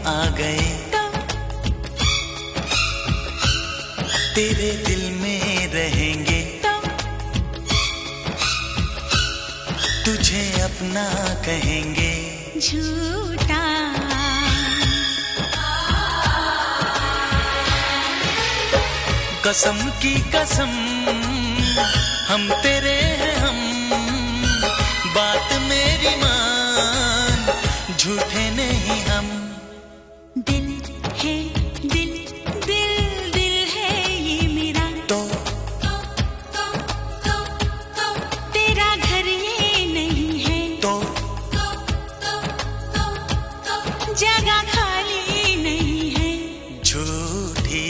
आ गए तो तेरे दिल में रहेंगे तो तुझे अपना कहेंगे। झूठा कसम की कसम हम तेरे हैं हम, बात मेरी मान, झूठे नहीं हम। दिल है दिल दिल दिल है ये मेरा तो तेरा घर ये नहीं है तो जगह खाली नहीं है। झूठी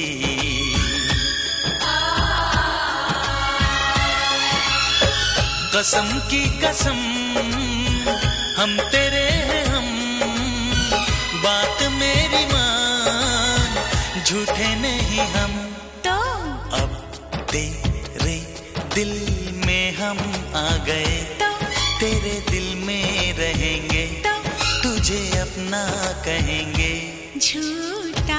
कसम की कसम हम तेरे हैं हम, बात मेरी मान, झूठे नहीं हम। तो अब तेरे दिल में हम आ गए तो तेरे दिल में रहेंगे तो तुझे अपना कहेंगे। झूठा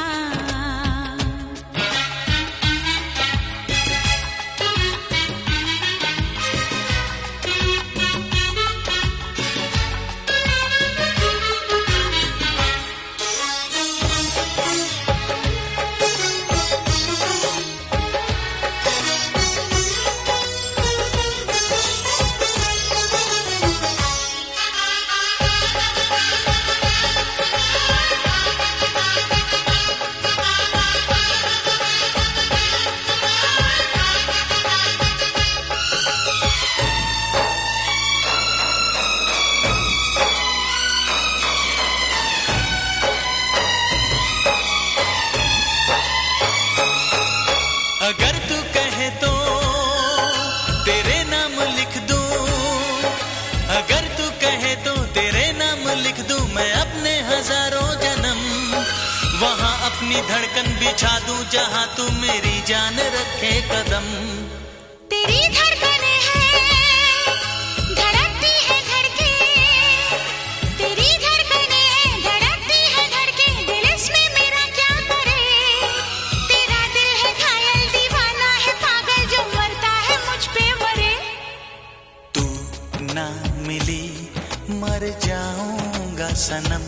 अगर तू कहे तो तेरे नाम लिख दूं, अगर तू कहे तो तेरे नाम लिख दूं मैं अपने हजारों जन्म, वहां अपनी धड़कन बिछा दूं जहां तू मेरी जान रखे कदम। तेरी धड़कनें हैं धड़कती है धड़के, तेरी धड़कनें हैं धड़कती है धड़के, दिल इसमें मेरा क्या करे। तेरा दिल है घायल दीवाना है पागल जो मरता है मुझ पे मरे। तू ना मिली मर जाऊंगा सनम,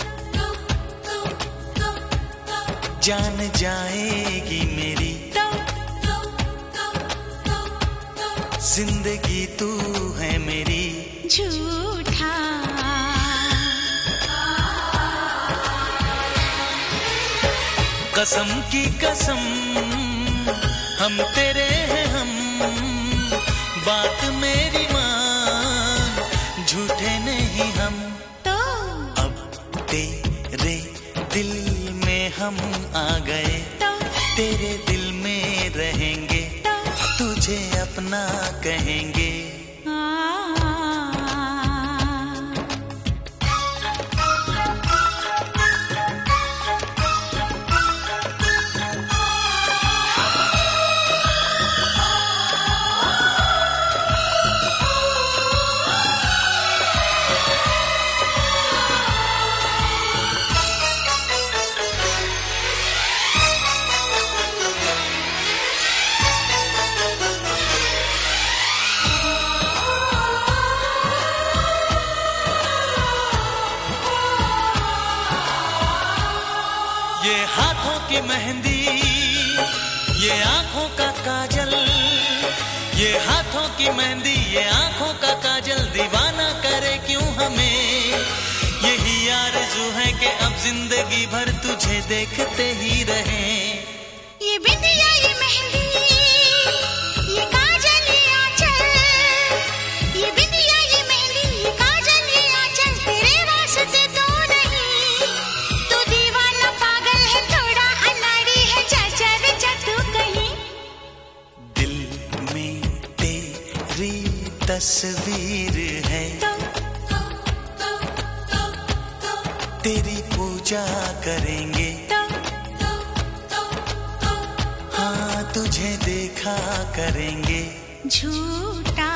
जान जाएगी मेरी जिंदगी तू है मेरी। झूठा कसम की कसम हम तेरे हैं हम, बात मेरी मान, झूठे नहीं हम। तो अब तेरे दिल में हम आ गए तो तेरे दिल में रहेंगे तो तुझे अपना कहेंगे। ये हाथों की मेहंदी, ये आंखों का काजल, ये हाथों की मेहंदी, ये आंखों का काजल, दीवाना करे क्यों हमें। यही आरज़ू है कि अब जिंदगी भर तुझे देखते ही रहें। ये बिंदिया ये मेहंदी ये काजल ये आंचल, ये बिंदिया ये मेहंदी ये काजल ये आंचल, तेरे वास्ते तो नहीं। तू दीवाना पागल है थोड़ा अनाड़ी है, चाचा रे तू कहीं। दिल में तेरी तस्वीर है, तेरी पूजा करेंगे, हाँ तुझे देखा करेंगे। झूठा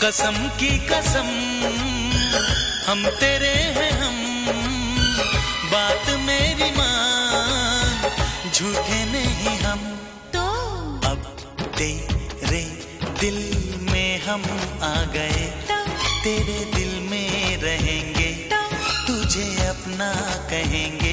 कसम की कसम हम तेरे हैं हम, बात मेरी मान, झूठे नहीं हम। तो अब तेरे दिल में हम आ गए, तो तेरे दिल में रहेंगे, तो तुझे अपना कहेंगे।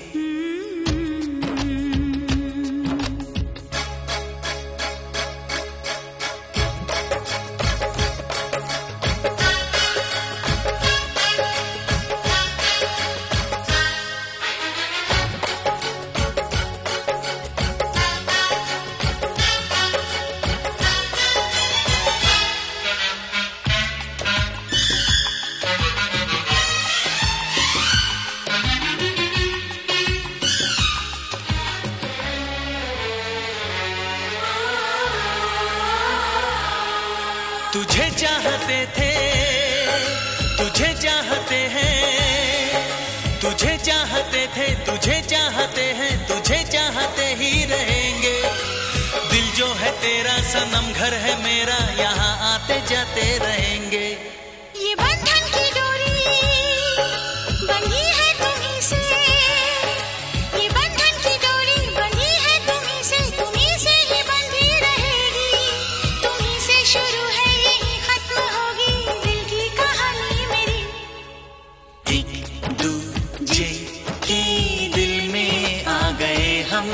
तुझे चाहते थे, तुझे चाहते हैं, तुझे चाहते थे, तुझे चाहते हैं, तुझे चाहते ही रहेंगे। दिल जो है तेरा सनम, घर है मेरा, यहाँ आते जाते रहेंगे। ये बंधन की डोरी बंधी है तुम्हीं से, ये बंधन की डोरी बंधी है तुम्हीं से ही बंधी रहेगी। तुम्हीं से शुरू है यही खत्म होगी दिल की कहानी मेरी। एक दूजे के दिल में आ गए हम,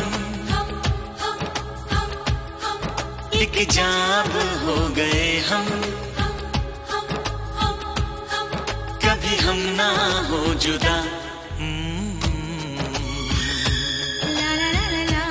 एक जाब हो गए हम, कभी हम ना हो जुदा। ला ला ला ला ला।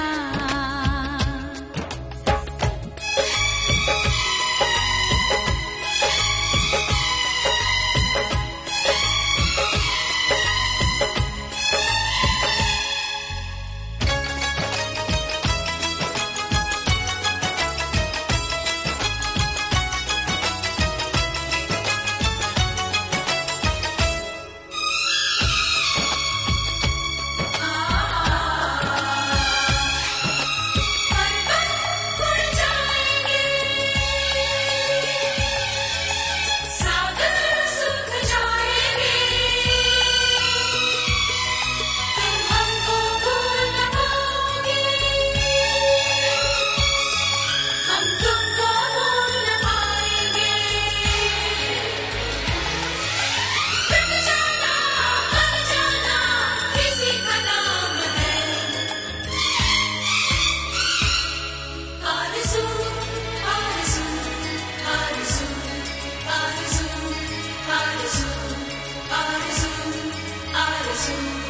Arzu,